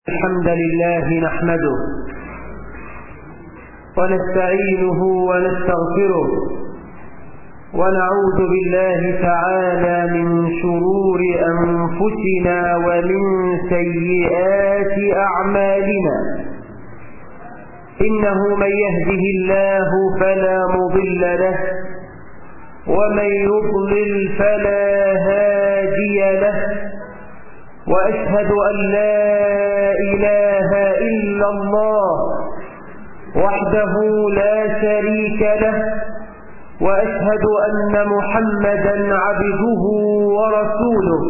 الحمد لله نحمده ونستعينه ونستغفره ونعوذ بالله تعالى من شرور أنفسنا ومن سيئات أعمالنا. إنه من يهده الله فلا مضل له ومن يضلل فلا هادي له، وأشهد أن لا إله إلا الله وحده لا شريك له، وأشهد أن محمدا عبده ورسوله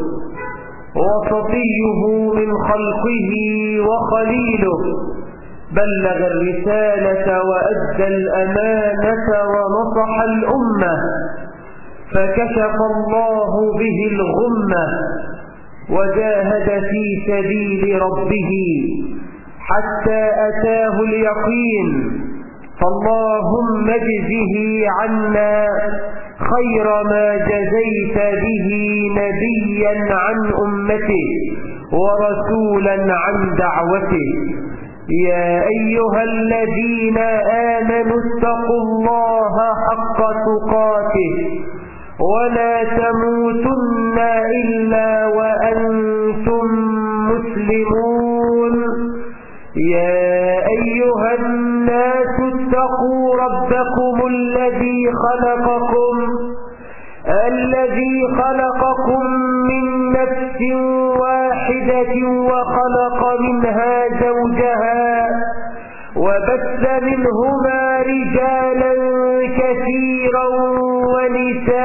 وصفيه من خلقه وخليله، بلغ الرسالة وأدى الأمانة ونصح الأمة، فكشف الله به الغمة وجاهد في سبيل ربه حتى أتاه اليقين. فاللهم اجزه عنا خير ما جزيت به نبيا عن أمته ورسولا عن دعوته. يا أيها الذين آمنوا اتقوا الله حق تقاته ولا تموتن إلا وأنتم مسلمون. يا أيها الناس اتقوا ربكم الذي خلقكم من نفس واحدة وخلق منها زوجها وبث منهما رجالا كثيرا ونساء،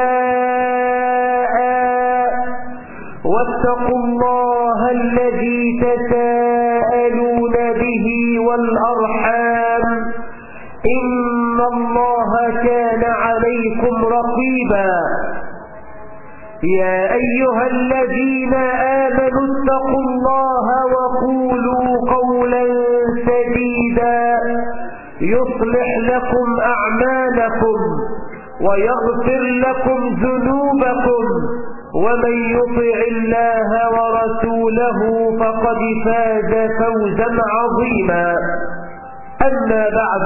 واتقوا الله الذي تساءلون به والأرحام، إن الله كان عليكم رقيبا. يا أيها الذين آمنوا اتقوا الله وقولوا قولا سديدا يصلح لكم أعمالكم ويغفر لكم ذنوبكم، ومن يطع الله ورسوله فقد فاز فوزا عظيما. أما بعد،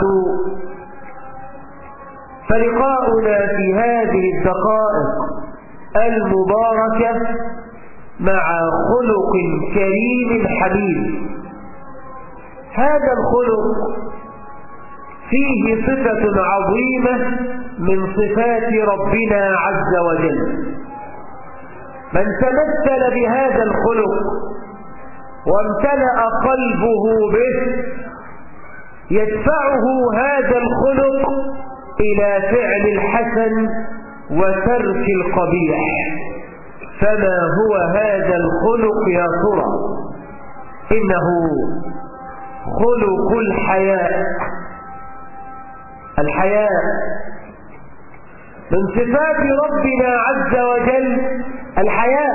فلقاؤنا في هذه الدقائق المباركة مع خلق كريم حميد. هذا الخلق فيه صفة عظيمة من صفات ربنا عز وجل. من تمثل بهذا الخلق وامتلأ قلبه به يدفعه هذا الخلق إلى فعل الحسن وترك القبيح. فما هو هذا الخلق يا ترى؟ إنه خلق الحياء. الحياء من صفات ربنا عز وجل، الحياء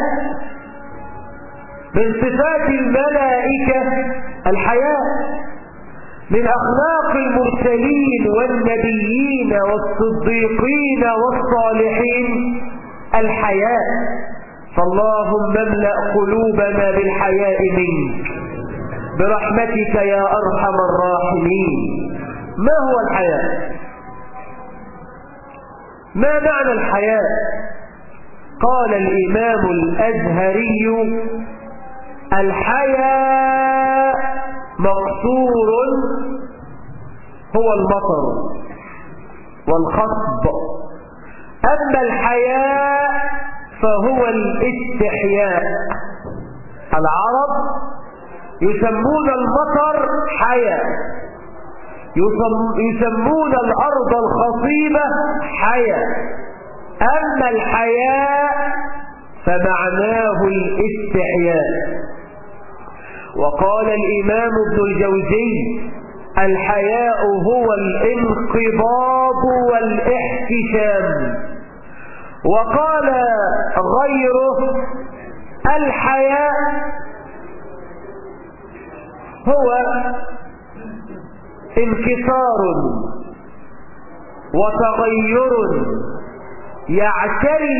من صفات الملائكة، الحياء من أخلاق المرسلين والنبيين والصديقين والصالحين، الحياء. فاللهم املأ قلوبنا بالحياء منك برحمتك يا أرحم الراحمين. ما هو الحياء؟ ما معنى الحياء؟ قال الإمام الأزهري: الحياء مقصور هو المطر والخصب، أما الحياء فهو الاستحياء. العرب يسمون المطر حياء، يسمون الأرض الخصيبة حياء، أما الحياء فمعناه الاستحياء. وقال الإمام ابن الجوزي: الحياء هو الانقباض والاحتشام. وقال غيره: الحياء هو انكسار وتغير يعتري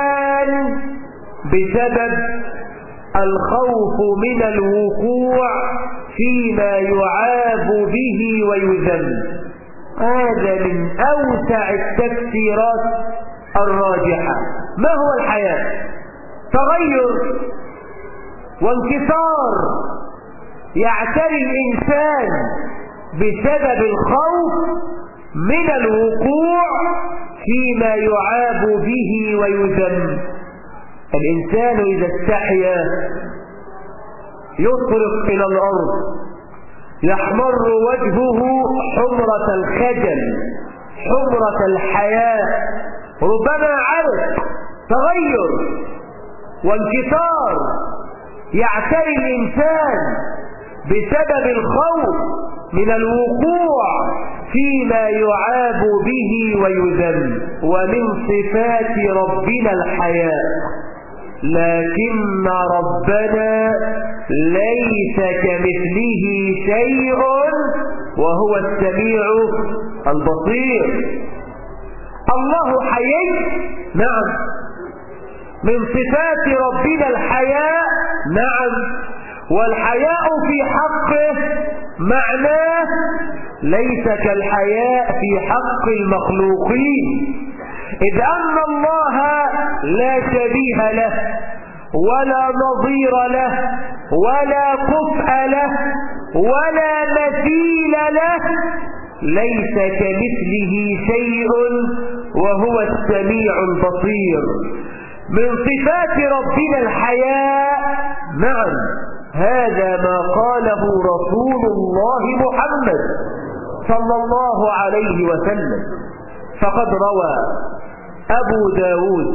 الإنسان بسبب الخوف من الوقوع فيما يعاب به ويذم. هذا من أوسع التفسيرات الراجحة. ما هو الحياة؟ تغير وانكسار يعتري الإنسان بسبب الخوف من الوقوع فيما يعاب به ويذم. الإنسان إذا استحيا يطرق إلى الأرض، يحمر وجهه حمرة الخجل، حمرة الحياة، ربما عرق، تغير وانكسار يعتري الإنسان بسبب الخوف من الوقوع فيما يعاب به ويذم. ومن صفات ربنا الحياء، لكن ربنا ليس كمثله شيء وهو السميع البصير. الله حي، نعم. من صفات ربنا الحياء، نعم. والحياء في حقه معناه ليس كالحياء في حق المخلوقين، إذ أن الله لا شبيه له ولا نظير له ولا كفء له ولا مثيل له، ليس كمثله شيء وهو السميع البصير. من صفات ربنا الحياء، نعم. هذا ما قاله رسول الله محمد صلى الله عليه وسلم. فقد روى أبو داود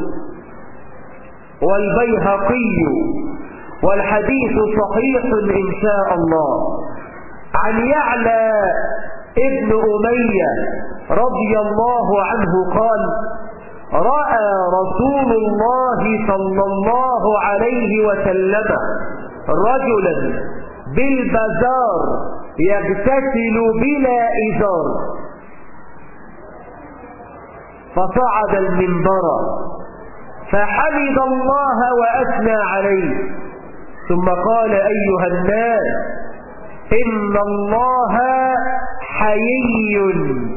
والبيهقي، والحديث صحيح إن شاء الله، عن يعلى ابن أمية رضي الله عنه قال: رأى رسول الله صلى الله عليه وسلم رجلا بالبزار يغتسل بلا إزار، فصعد المنبر فحمد الله وأثنى عليه، ثم قال: أيها الناس، إن الله حيي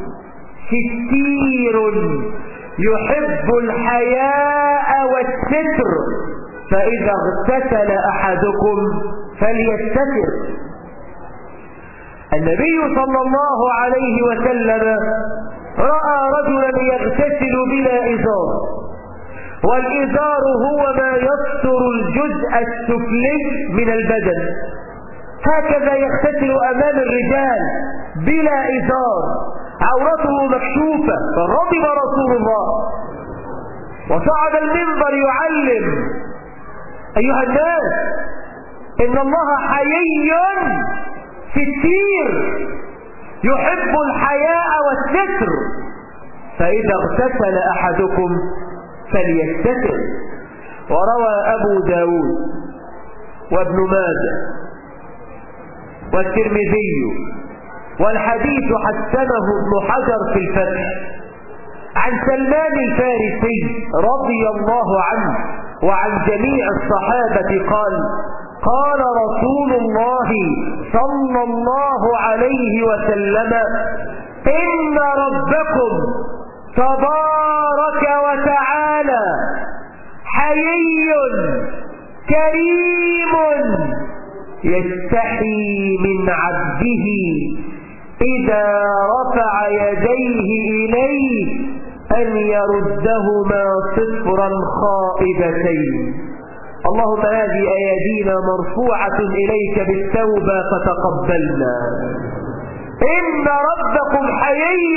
ستير يحب الحياء والستر، فإذا اغتسل أحدكم فليستتر. النبي صلى الله عليه وسلم رأى رجلا يغتسل بلا إزار، والإزار هو ما يستر الجزء السفلي من البدن، هكذا يغتسل أمام الرجال بلا إزار، عورته مكشوفة. فغضب رسول الله وصعد المنبر يعلم: أيها الناس، إن الله حيي ستير يحب الحياء والستر، فإذا اغتسل أحدكم فليستتر. وروى أبو داود وابن ماجه والترمذي، والحديث حسنه ابن حجر في الفتح، عن سلمان الفارسي رضي الله عنه وعن جميع الصحابة قال: قال رسول الله صلى الله عليه وسلم: إن ربكم تبارك وتعالى حيي كريم يستحي من عبده إذا رفع يديه إليه أن يردهما صفرا خائبتين. اللهم هذه أيدينا مرفوعة إليك بالتوبة فتقبلنا. إن ربكم حيي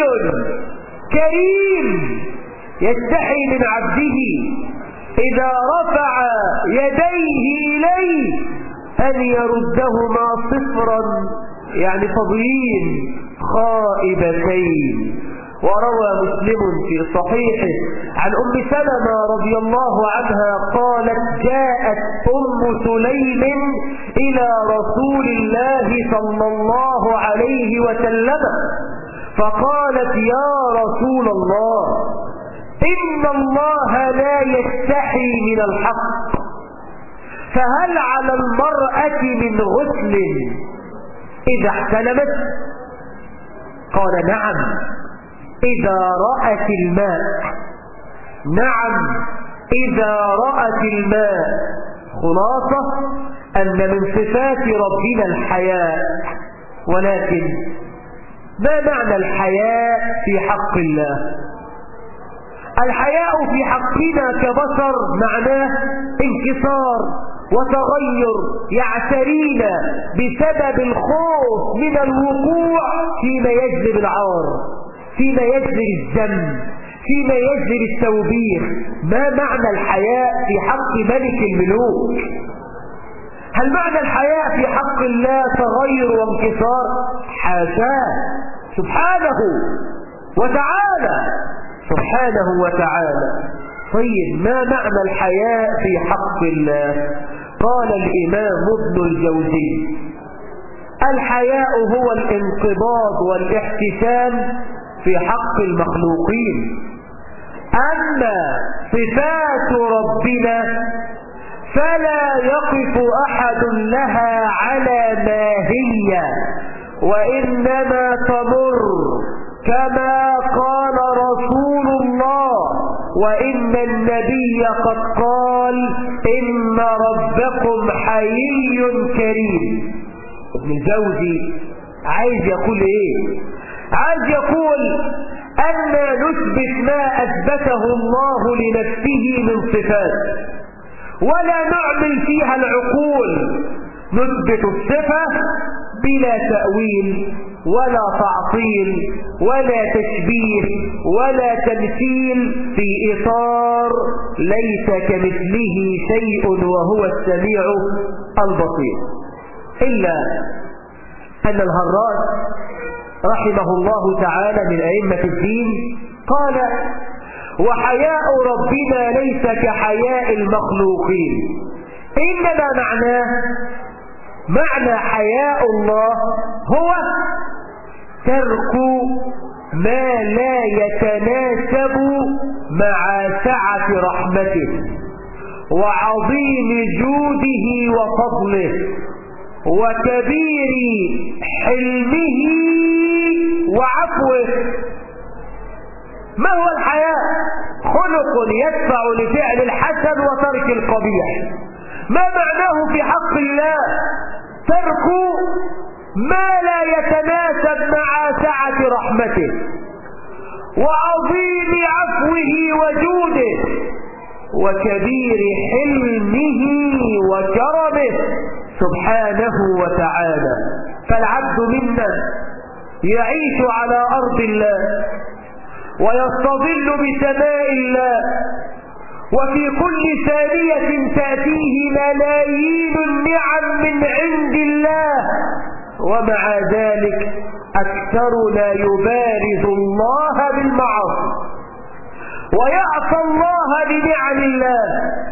كريم يستحي من عبده إذا رفع يديه إليه أن يردهما صفرا، يعني فضيين خائبتين. وروى مسلم في صحيحه عن أم سلمة رضي الله عنها قالت: جاءت أم سليم إلى رسول الله صلى الله عليه وسلم فقالت: يا رسول الله، إن الله لا يستحي من الحق، فهل على المرأة من غسل إذا احتلمت؟ قال نعم إذا رأت الماء. نعم إذا رأت الماء. خلاصة أن من صفات ربنا الحياء. ولكن ما معنى الحياء في حق الله؟ الحياء في حقنا كبشر معناه انكسار وتغير يعترينا بسبب الخوف من الوقوع فيما يجلب العار، فيما يجلب الذنب، فيما يجلب التوبيخ. ما معنى الحياء في حق ملك الملوك؟ هل معنى الحياء في حق الله تغير وانكسار؟ حاشاه سبحانه وتعالى، سبحانه وتعالى. طيب ما معنى الحياء في حق الله؟ قال الإمام ابن الجوزي: الحياء هو الانقباض والاحتسام في حق المخلوقين. أما صفات ربنا فلا يقف أحد لها على ما هي، وإنما تمر كما قال رسول الله: وإن النبي قد قال إن ربكم حيي كريم. ابن الجوزي عايز يقول ايه؟ عايز يقول أن نثبت ما أثبته الله لنفسه من صفات ولا نعمل فيها العقول. نثبت الصفة بلا تأويل ولا تعطيل ولا تشبيه ولا تمثيل، في إطار ليس كمثله شيء وهو السميع البصير. إلا أن الهراس رحمه الله تعالى من أئمة الدين قال: وحياء ربنا ليس كحياء المخلوقين، إنما معنى حياء الله هو ترك ما لا يتناسب مع سعة رحمته وعظيم جوده وفضله وكبير حلمه وعفوه. ما هو الحياء؟ خلق يدفع لفعل الحسن وترك القبيح. ما معناه في حق الله؟ ترك ما لا يتناسب مع سعة رحمته وعظيم عفوه وجوده وكبير حلمه وكرمه سبحانه وتعالى. فالعبد منا يعيش على أرض الله ويستظل بسماء الله، وفي كل ثانية تأتيه ملايين النعم من عند الله، ومع ذلك أكثرنا يبارز الله بالمعاصي ويعصى الله بنعم الله.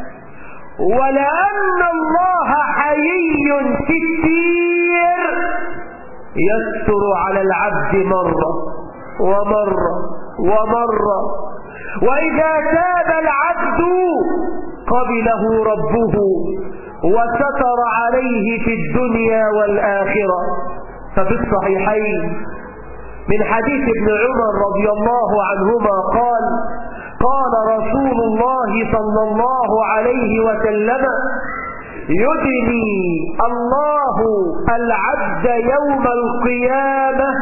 ولأن الله حيي كثير يستر على العبد مرة ومرة ومرة، وإذا تاب العبد قبله ربه وستر عليه في الدنيا والآخرة. ففي الصحيحين من حديث ابن عمر رضي الله عنهما قال: قال رسول الله صلى الله عليه وسلم: يدني الله العبد يوم القيامة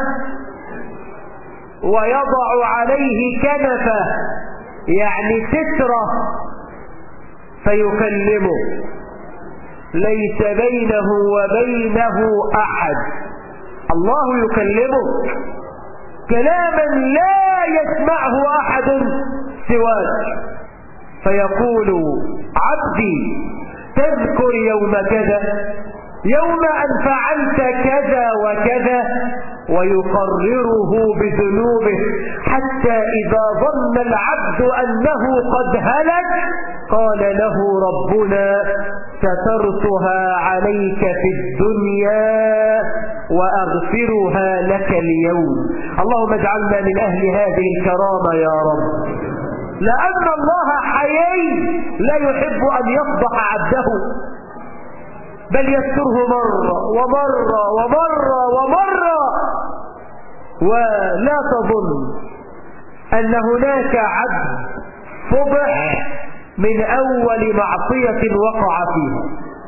ويضع عليه كنفه، يعني سترة، فيكلمه ليس بينه وبينه أحد. الله يكلمه كلاما لا يسمعه أحد سواك، فيقول: عبدي تذكر يوم كذا، يوم أن فعلت كذا وكذا، ويقرره بذنوبه حتى إذا ظن العبد أنه قد هلك قال له ربنا: سترتها عليك في الدنيا وأغفرها لك اليوم. اللهم اجعلنا من أهل هذه الكرامة يا رب. لأن الله حيي لا يحب أن يفضح عبده، بل يستره مرة ومرة ومرة ولا تظن أن هناك عبد فضح من أول معصية وقع فيها.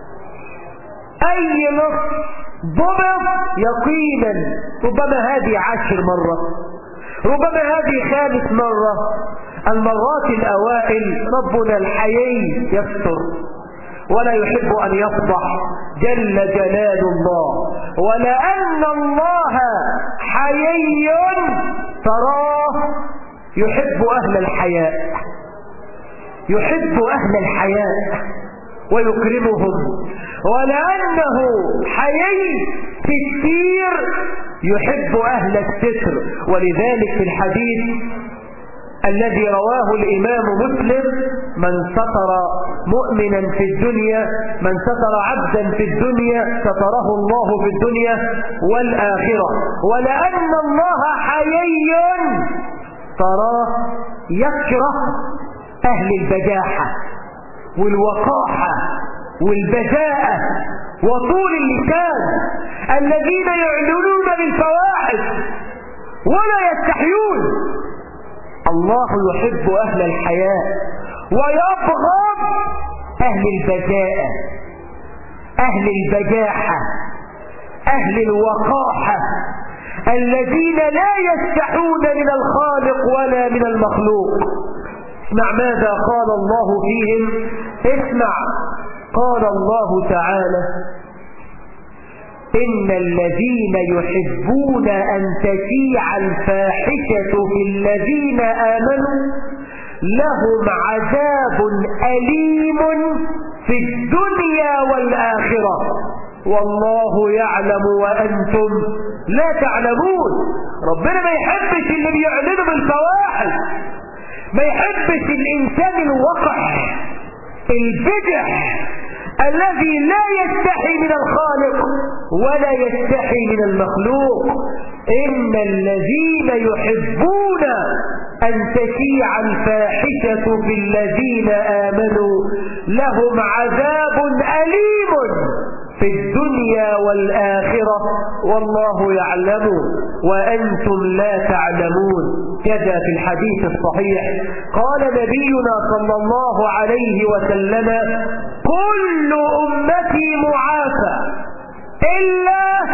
أي نص ضبط يقينا، ربما هذه 10 مرة، ربما هذه 5 مرة. المرات الأوائل ربنا الحيي يستر ولا يحب أن يفضح جل جلال الله. ولأن الله حيي تراه يحب أهل الحياء، يحب أهل الحياء ويكرمهم. ولأنه حيي ستير يحب أهل الستر. ولذلك في الحديث الذي رواه الإمام مسلم: من ستر مؤمنا في الدنيا، من ستر عبدا في الدنيا ستره الله في الدنيا والآخرة. ولأن الله حيي تراه يكره أهل البجاحة والوقاحة والبذاءة وطول اللسان الذين يعلنون بالفواحش ولا يستحيون. الله يحب أهل الحياء ويبغض أهل البذاءة، أهل البجاحة، أهل الوقاحة، الذين لا يستحون من الخالق ولا من المخلوق. اسمع ماذا قال الله فيهم، اسمع. قال الله تعالى: إن الذين يحبون أن تشيع الفاحشة في الذين آمنوا لهم عذاب أليم في الدنيا والآخرة والله يعلم وأنتم لا تعلمون. ربنا ما يحبش اللي بيعلنوا بالفواحش، ما يحبش الإنسان الوقح البجح الذي لا يستحي من الخالق ولا يستحي من المخلوق. إن الذين يحبون أن تشيع الفاحشة في الذين آمنوا لهم عذاب أليم في الدنيا والآخرة والله يعلم وأنتم لا تعلمون. كذا في الحديث الصحيح قال نبينا صلى الله عليه وسلم: كل أمتي معافى إلا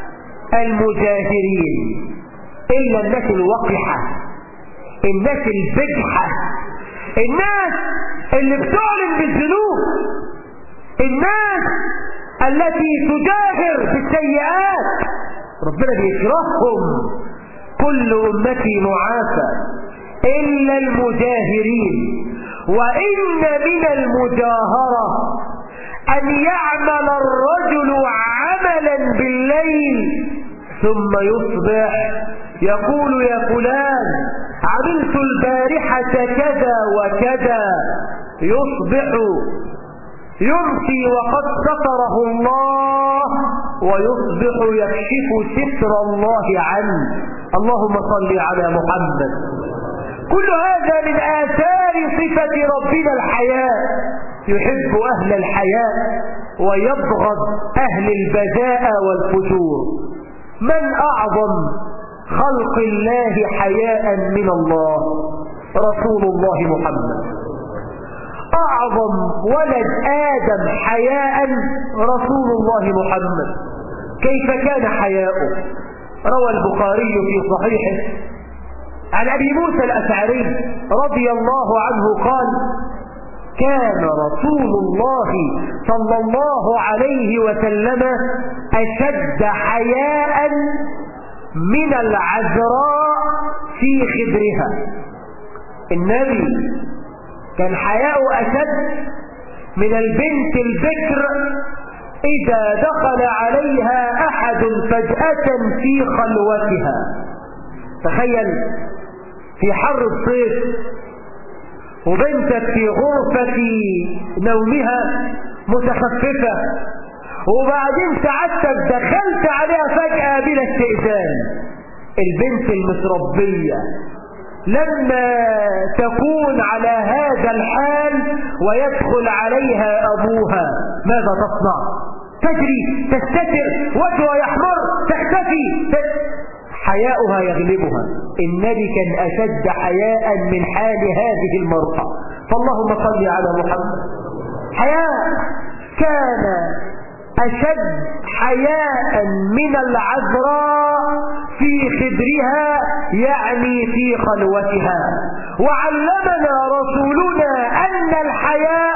المجاهرين، إلا الناس الوقحة، الناس البجحة، الناس اللي بتعلن بالذنوب، الناس التي تجاهر بالسيئات، ربنا بيكرههم. كل أمتي معافى إلا المجاهرين. وإن من المجاهرة أن يعمل الرجل عملا بالليل ثم يصبح يقول: يا فلان عملت البارحة كذا وكذا، يصبح يمسي وقد ستره الله ويصبح يكشف ستر الله عنه. اللهم صل على محمد. كل هذا من آثار صفة ربنا الحياء، يحب أهل الحياء ويبغض أهل البذاء والفجور. من أعظم خلق الله حياء من الله؟ رسول الله محمد. أعظم ولد آدم حياء رسول الله محمد. كيف كان حياؤه؟ روى البخاري في صحيحه عن أبي موسى الأشعري رضي الله عنه قال: كان رسول الله صلى الله عليه وسلم أشد حياء من العذراء في خدرها. النبي كان حياؤه أشد من البنت البكر إذا دخل عليها أحد فجأة في خلوتها. تخيل في حر الصيف وبنتك في غرفة نومها متخففة، وبعدين سعادتك دخلت عليها فجأة بلا استئذان. البنت المتربية لما تكون على هذا الحال ويدخل عليها أبوها ماذا تصنع؟ تجري، تستتر، وجهها يحمر، تختفي. حياؤها يغلبها. النبي كان أشد حياء من حال هذه المرأة، فاللهم صل على محمد. حياء كان أشد حياء من العذراء في خدرها، يعني في خلوتها. وعلمنا رسولنا أن الحياء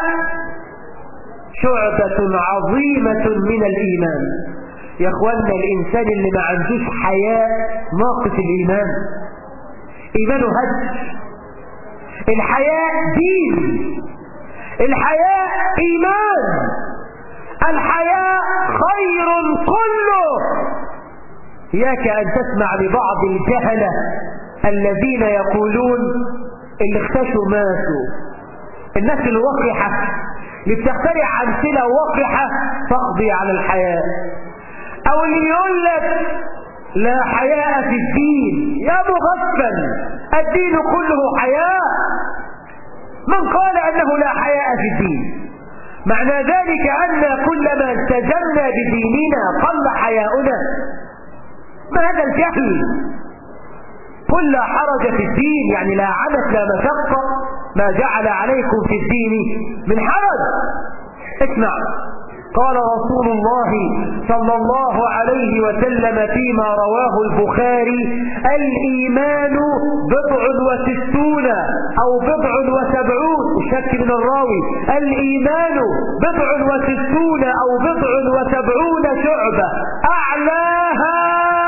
شعبة عظيمة من الإيمان. يا اخوانا، الإنسان اللي ما عندوش حياء ناقص الإيمان، إيمانه هج. الحياء دين، الحياء إيمان، الحياء خير كله. إياك أن تسمع لبعض الجهلة الذين يقولون اللي اختشوا ماتوا. الناس الوقحة اللي بتخترع أمثلة وقحة تقضي على الحياء، أو اللي يقول لك لا حياء في الدين. يا مغفل، الدين كله حياء. من قال أنه لا حياء في الدين؟ معنى ذلك أن كلما التزمنا بديننا قل حياؤنا. ما هذا الجهل؟ قل لا حرج في الدين، يعني لا عنت لا مشقة، ما جعل عليكم في الدين من حرج. اسمع، قال رسول الله صلى الله عليه وسلم فيما رواه البخاري: الإيمان 67 أو 70، الشك من الراوي. الإيمان 67 أو 70 شعبة، أعلاها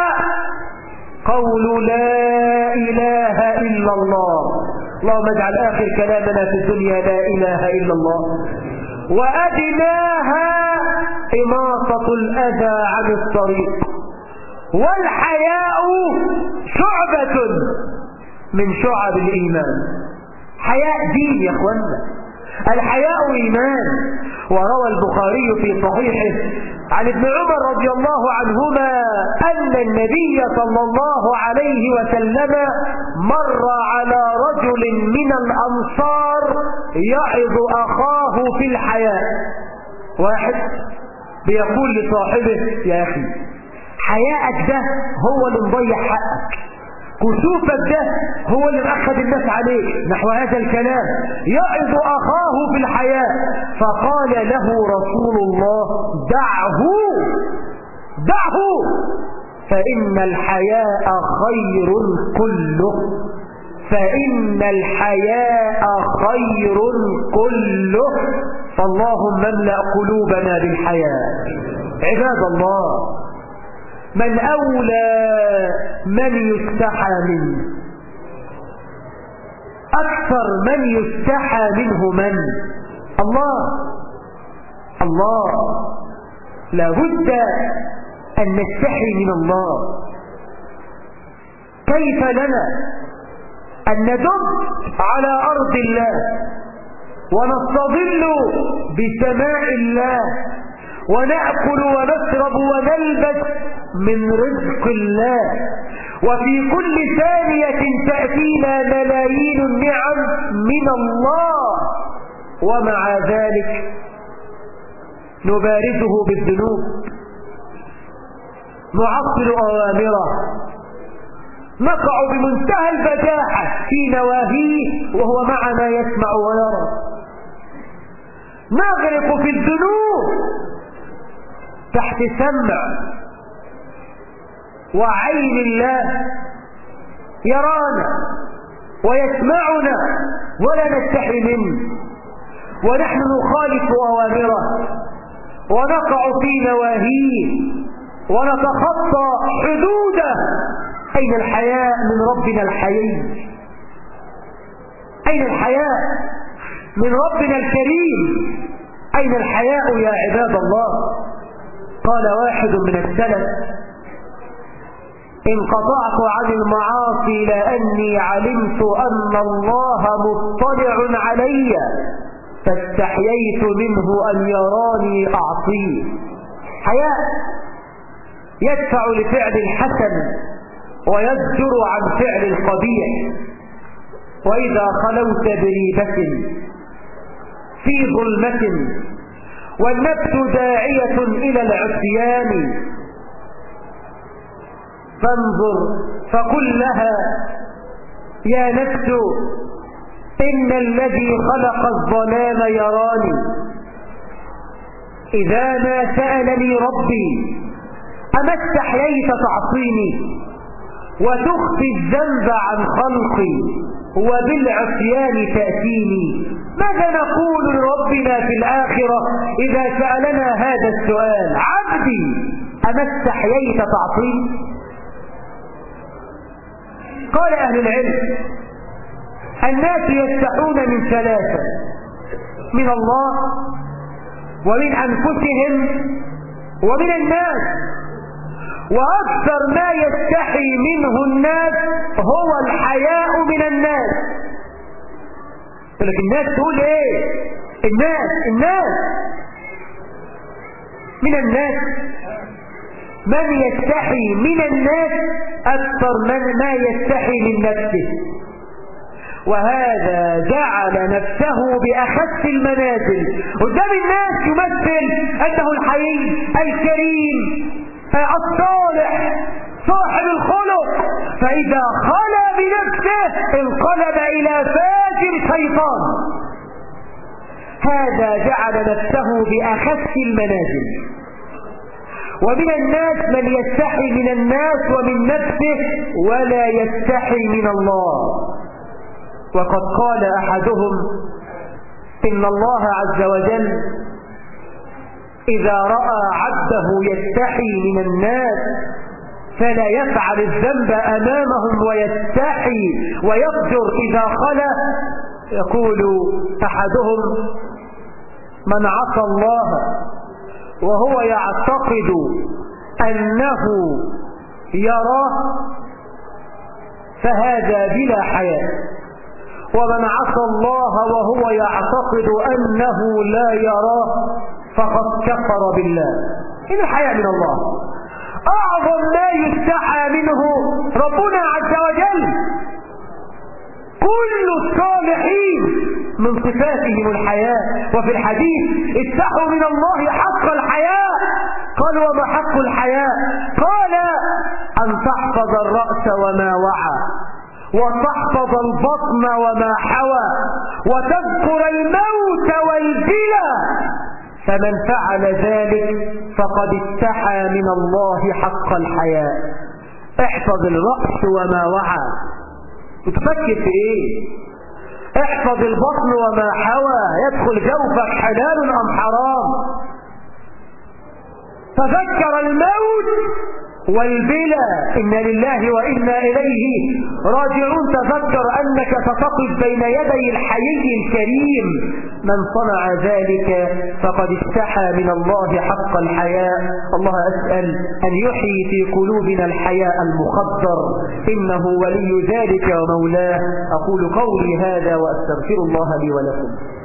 قول لا إله إلا الله. اللهم اجعل آخر كلامنا في الدنيا لا إله إلا الله. وأدناها إماطة الأذى عن الطريق. والحياء شعبة من شعب الإيمان. حياء دين يا أخوانا، الحياء إيمان. وروى البخاري في صحيحه عن ابن عمر رضي الله عنهما أن النبي صلى الله عليه وسلم مر على رجل من الأنصار يعظ أخاه في الحياء. واحد بيقول لصاحبه: يا أخي، حياءك ده هو اللي مضيع حقك، كسوفك ده هو اللي مأخذ الناس عليك، نحو هذا الكلام، يعظ أخاه في الحياء. فقال له رسول الله: دعه فإن الحياء خير كله، فإن الحياء خير كله. فاللهم املأ قلوبنا بالحياء. عباد الله، من أولى من يستحى منه؟ أكثر من يستحى منه من؟ الله. لابد أن نستحي من الله. كيف لنا أن ندب على أرض الله ونستظل بسماء الله ونأكل ونشرب ونلبس من رزق الله، وفي كل ثانية تأتينا ملايين النعم من الله، ومع ذلك نبارزه بالذنوب، نعطل أوامره، نقع بمنتهى البجاحة في نواهيه وهو معنا يسمع ويرى، نغرق في الذنوب تحت سمع وعين الله يرانا ويسمعنا ولا نستحي منه، ونحن نخالف أوامره ونقع في نواهيه ونتخطى حدوده. أين الحياء من ربنا الحيي؟ أين الحياء من ربنا الكريم؟ أين الحياء يا عباد الله؟ قال واحد من السلف: انقطعت عن المعاصي لأني علمت أن الله مطلع علي فاستحييت منه أن يراني أعصيه. حياء يدفع لفعل الحسن ويزجر عن فعل القبيح. وإذا خلوت بريبة في ظلمة والنفس داعية إلى العصيان فانظر فقل لها يا نفس إن الذي خلق الظلام يراني إذا ما سألني ربي أما استحييت تعصيني وتخفي الذنب عن خلقي وبالعصيان تأتيني؟ ماذا نقول لربنا في الآخرة إذا سألنا هذا السؤال؟ عبدي أما استحييت تعصيني؟ قال أهل العلم الناس يستحون من ثلاثة: من الله ومن أنفسهم ومن الناس. وأكثر ما يستحي منه الناس هو الحياء من الناس. لكن الناس تقول ايه؟ الناس من الناس من يستحي من الناس أكثر من ما يستحي من نفسه، وهذا جعل نفسه بأخس المنازل قدام الناس، يمثل أنه الحي الكريم الصالح صاحب الخلق، فإذا خلى بنفسه انقلب إلى فاجر شيطان. هذا جعل نفسه بأخس المنازل. ومن الناس من يستحي من الناس ومن نفسه ولا يستحي من الله. وقد قال أحدهم إن الله عز وجل إذا رأى عبده يستحي من الناس فلا يفعل الذنب أمامهم ويستحي ويفجر إذا خلا، يقول أحدهم من عصى الله وهو يعتقد أنه يراه فهذا بلا حياء، ومن عصى الله وهو يعتقد أنه لا يراه فقد كفر بالله. إن الحياء من الله أعظم ما يستحى منه ربنا عز وجل. كل الصالحين من صفاتهم الحياء، وفي الحديث استحوا من الله حق الحياء. قال وما حق الحياء؟ قال أن تحفظ الرأس وما وعى، وتحفظ البطن وما حوى، وتذكر الموت والبلى، فمن فعل ذلك فقد استحى من الله حق الحياء. احفظ الرأس وما وعى، بتفكر في ايه؟ احفظ البطن وما حوى، يدخل جوفك حلال ام حرام. تذكر الموت والبلى، إنا لله وإنا إليه راجعون. تذكر أنك ستقف بين يدي الحي الكريم. من صنع ذلك فقد استحى من الله حق الحياء. الله أسأل أن يحيي في قلوبنا الحياء المخدر، إنه ولي ذلك ومولاه. أقول قولي هذا وأستغفر الله لي ولكم.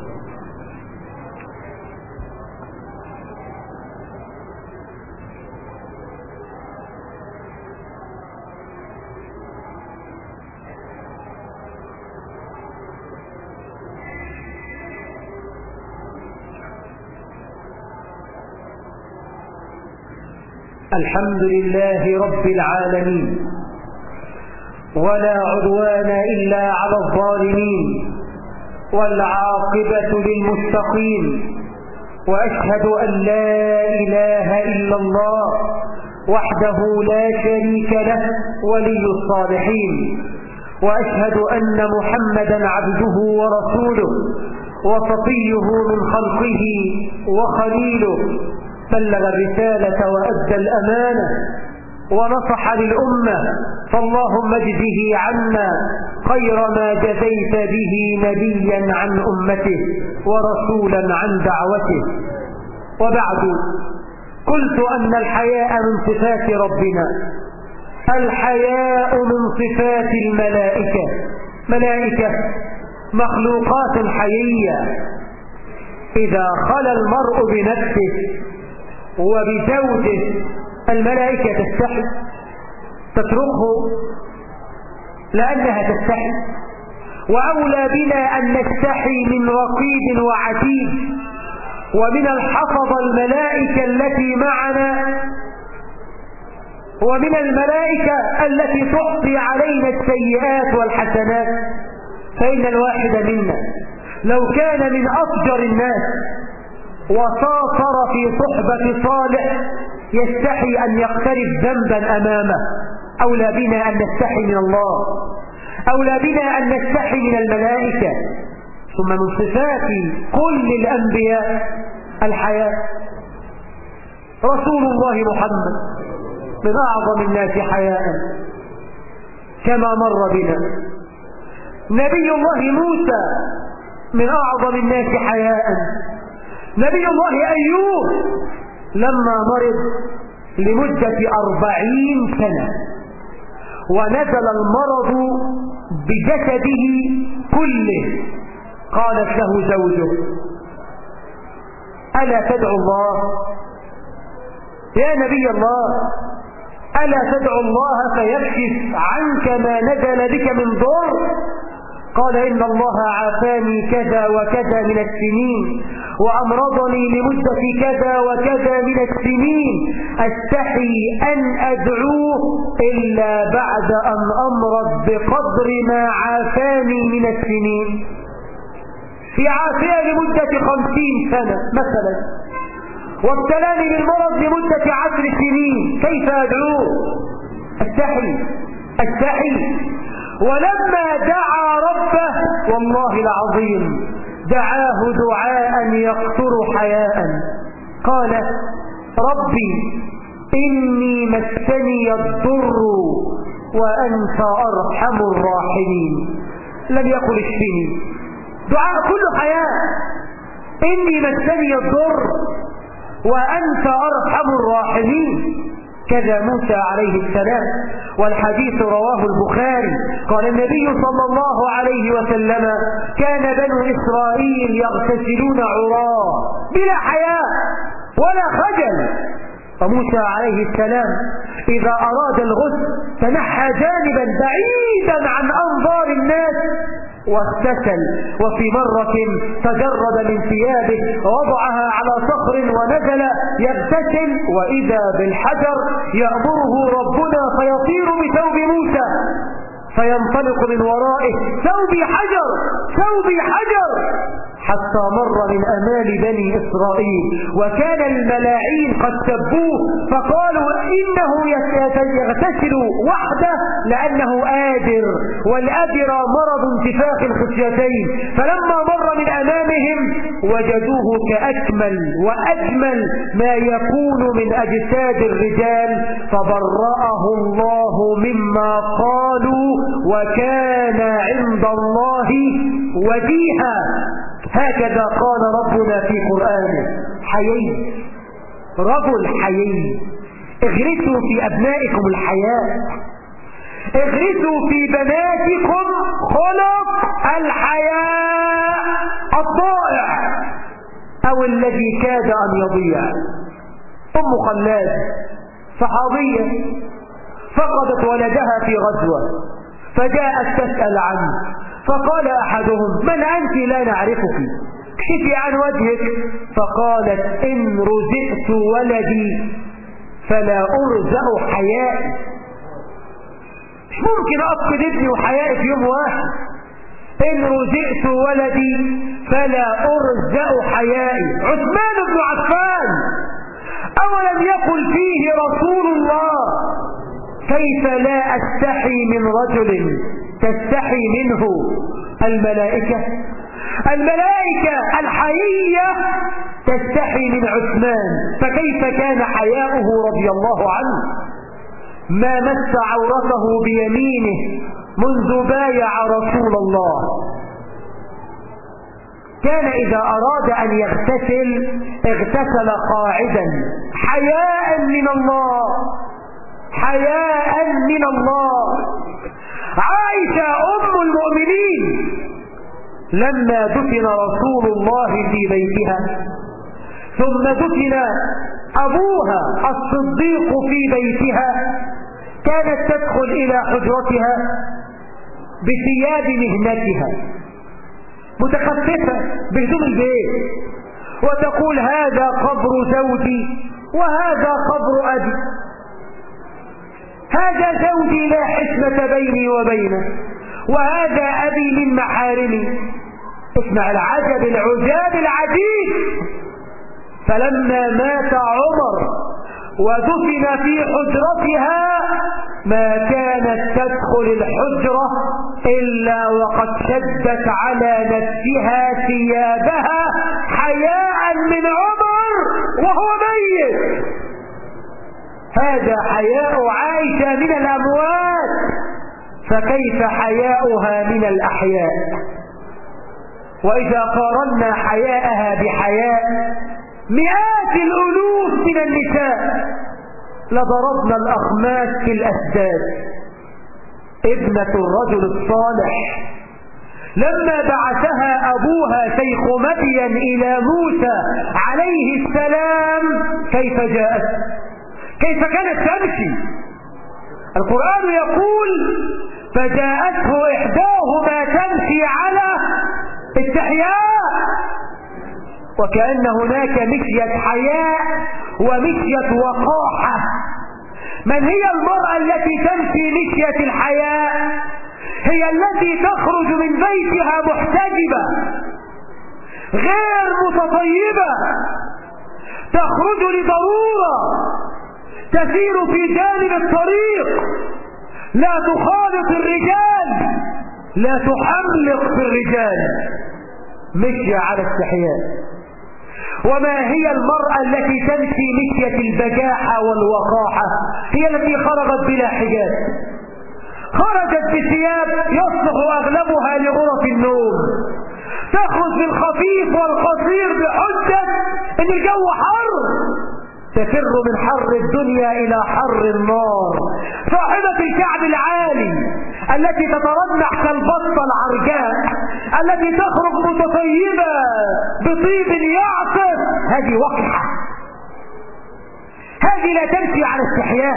الحمد لله رب العالمين، ولا عدوان إلا على الظالمين، والعاقبة للمتقين. وأشهد أن لا إله إلا الله وحده لا شريك له ولي الصالحين. وأشهد أن محمدا عبده ورسوله وصفيه من خلقه وخليله، بلغ الرسالة وأدى الأمانة ونصح للأمة، فاللهم اجزه عنا خير ما جزيت به نبيا عن أمته ورسولا عن دعوته. وبعد، قلت أن الحياء من صفات ربنا. الحياء من صفات الملائكة. ملائكة مخلوقات حيية، إذا خلى المرء بنفسه وبزوجه الملائكة تستحي، تتركه لأنها تستحي. وأولى بنا أن نستحي من رقيب وعتيد ومن الحفظة الملائكة التي معنا ومن الملائكة التي تحصي علينا السيئات والحسنات. فإن الواحد منا لو كان من أفجر الناس وسافر في صحبة صالح يستحي أن يقترف ذنبا أمامه، أولى بنا أن نستحي من الله، أولى بنا أن نستحي من الملائكة. ثم من صفات كل الأنبياء الحياء. رسول الله محمد من أعظم الناس حياء كما مر بنا. نبي الله موسى من أعظم الناس حياء. نبي الله أيوب لما مرض لمدة 40 سنة ونزل المرض بجسده كله، قالت له زوجه: ألا تدعو الله يا نبي الله، ألا تدعو الله فيكشف عنك ما نزل بك من ضر؟ قال: إن الله عافاني كذا وكذا من السنين وأمرضني لمدة كذا وكذا من السنين، أستحي أن أدعوه إلا بعد أن أمرض بقدر ما عافاني من السنين. في عافية لمدة 50 سنة مثلا، وابتلاني بالمرض لمدة 10 سنين، كيف أدعوه؟ أستحي. ولما دعا ربه والله العظيم دعاه دعاء يقطر حياء، قال: ربي إني مسني الضر وأنت أرحم الراحمين. لم يقل اشفني، دعاء كله حياء. إني مسني الضر وأنت أرحم الراحمين. كذا موسى عليه السلام، والحديث رواه البخاري. قال النبي صلى الله عليه وسلم: كان بنو إسرائيل يغتسلون عراة بلا حياء ولا خجل. فموسى عليه السلام إذا أراد الغسل تنحى جانبا بعيدا عن أنظار الناس واغتسل. وفي مرة تجرد من ثيابه ووضعها على صخر ونزل يغتسل، وإذا بالحجر يأمره ربنا فيطير بثوب موسى فينطلق من ورائه: ثوبي حجر ثوبي حجر، حتى مر من أمام بني إسرائيل وكان الملاعين قد سبوه فقالوا إنه يغتسل وحده لأنه آدر، والأدر مرض انتفاخ الخصيتين. فلما مر من أمامهم وجدوه كأكمل وأجمل ما يكون من أجساد الرجال، فبرأه الله مما قالوا وكان عند الله وجيها. هكذا قال ربنا في قرآنه: حيي، رجل حيي. اغرسوا في أبنائكم الحياء، اغرسوا في بناتكم خلق الحياء الضائع أو الذي كاد أن يضيع. أم خلاد صحابية فقدت ولدها في غزوة، فجاءت تسأل عنه، فقال أحدهم: من أنت؟ لا نعرفك، اكشفي عن وجهك. فقالت: إن رزقت ولدي فلا أرزق حيائي. مش ممكن أفقد ابني وحيائي في يوم واحد. إن رزقت ولدي فلا أرزق حيائي. عثمان بن عفان أولم يقل فيه رسول الله: كيف لا أستحي من رجل تستحي منه الملائكة؟ الملائكة الحيية تستحي من عثمان، فكيف كان حياؤه رضي الله عنه؟ ما مس عورته بيمينه منذ بايع رسول الله. كان إذا أراد أن يغتسل اغتسل قاعدا حياء من الله، حياء من الله. عائشة أم المؤمنين لما دفن رسول الله في بيتها ثم دفن أبوها الصديق في بيتها، كانت تدخل إلى حجرتها بثياب مهنتها متخففة بهدوم البيت، وتقول: هذا قبر زوجي وهذا قبر أبي. هذا زوجي لا حسمة بيني وبينه، وهذا أبي من محارمي. اسمع العجب العجاب العجيب. فلما مات عمر ودفن في حجرتها ما كانت تدخل الحجرة إلا وقد شدت على نفسها ثيابها حياء من عمر وهو ميت. هذا حياء عائشة من الأموات، فكيف حياؤها من الأحياء؟ وإذا قارنا حياءها بحياء مئات الألوف من النساء لضربنا الأخماس في الأسداد. ابنة الرجل الصالح لما بعثها أبوها شيخ مدين إلى موسى عليه السلام كيف جاءت؟ كيف كانت تمشي؟ القرآن يقول فجاءته إحداهما تمشي على استحياء، وكأن هناك مشية حياء ومشية وقاحة. من هي المرأة التي تمشي مشية الحياء؟ هي التي تخرج من بيتها محتجبة غير متطيبة، تخرج لضرورة، تسير في جانب الطريق، لا تخالط الرجال، لا تحملق في الرجال، مشي على استحياء. وما هي المرأة التي تمشي مشية البجاحة والوقاحة؟ هي التي خرجت بلا حجاب، خرجت بثياب يصلح أغلبها لغرف النوم، تخرج بالخفيف والقصير بحجة إن الجو حر، تفر من حر الدنيا إلى حر النار. صاحبة الكعب العالي التي تترنح كالبطة العرجاء، التي تخرج متطيبة بطيب يعطر، هذه وقحة، هذه لا تمشي على استحياء.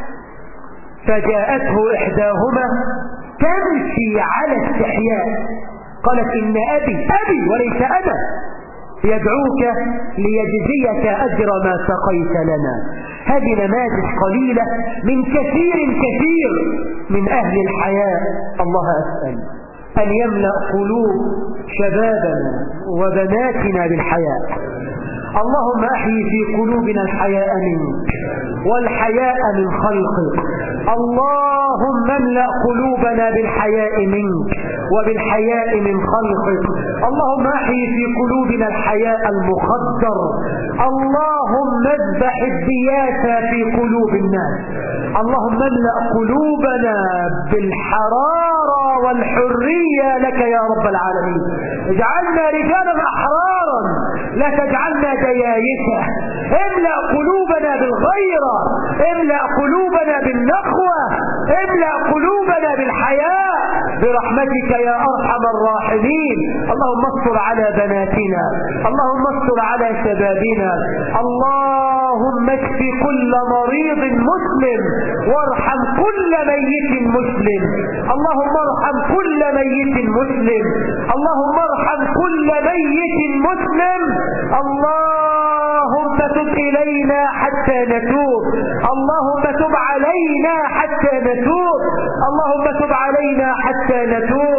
فجاءته إحداهما تمشي على استحياء، قالت إن أبي وليس أنا يدعوك ليجزيك أجر ما سقيت لنا. هذه نماذج قليلة من كثير من أهل الحياء. الله أسأل أن يملأ قلوب شبابنا وبناتنا بالحياء. اللهم أحيي في قلوبنا الحياء منك والحياء من خلقك. اللهم املأ قلوبنا بالحياء منك وبالحياء من خلقك. اللهم احيي في قلوبنا الحياء المخدر. اللهم اذبح الدياسة في قلوب الناس. اللهم املأ قلوبنا بالحرارة والحرية لك يا رب العالمين. اجعلنا رجالا أحرارا لا تجعلنا ديايسة. املأ قلوبنا بالغيرة، املأ قلوبنا بالنخوة، املأ قلوبنا بالحياء برحمتك يا أرحم الراحمين. اللهم استر على بناتنا، اللهم استر على شبابنا، اللهم اشف كل مريض مسلم وارحم كل ميت مسلم. اللهم ارحم كل ميت مسلم، اللهم ارحم كل ميت مسلم. اللهم تب إلينا حتى نتوب، اللهم تب علينا حتى نتوب، اللهم تب علينا حتى نتوب.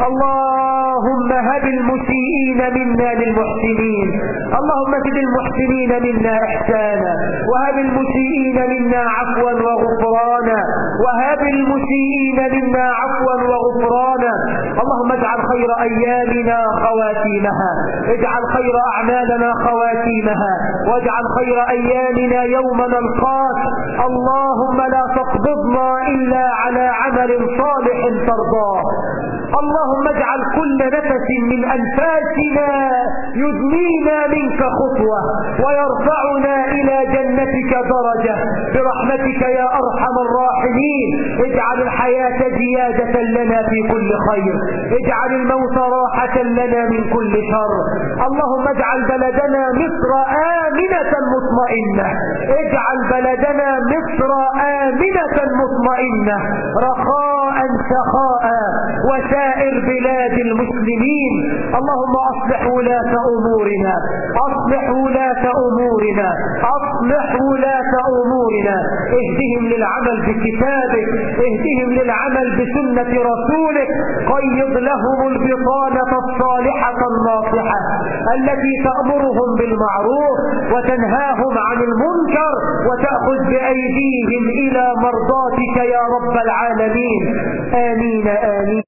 اللهم هب المسيئين منا للمحسنين، اللهم زد المحسنين منا إحسانا، وهب المسيئين منا عفوا وغفرانا، وهب المسيئين منا عفوا وغفرانا. اللهم اجعل خير أيامنا خواتيمها، اجعل خير أعمالنا خواتيمها، واجعل خير أيامنا يوم نلقاك. اللهم لا تقبضنا إلا على عمل صالح ترضاه. اللهم اجعل كل نفس من أنفاسنا يدنينا منك خطوة ويرفعنا إلى جنتك درجة برحمتك يا أرحم الراحمين. اجعل الحياة زيادة لنا في كل خير، اجعل الموت راحة لنا من كل شر. اللهم اجعل بلدنا مصر آمنة مطمئنة، اجعل بلدنا مصر آمنة مطمئنة رخاء رخاء سخاء وسائر بلاد المسلمين. اللهم أصلح ولاة أمورنا، أصلح ولاة أمورنا، أصلح ولاة أمورنا، اهدهم للعمل بكتابك، اهدهم للعمل بسنة رسولك، قيض لهم البطانة الصالحة الناصحة التي تأمرهم بالمعروف وتنهاهم عن المنكر وتأخذ بأيديهم إلى مرضاتك يا رب العالمين. آمين آمين.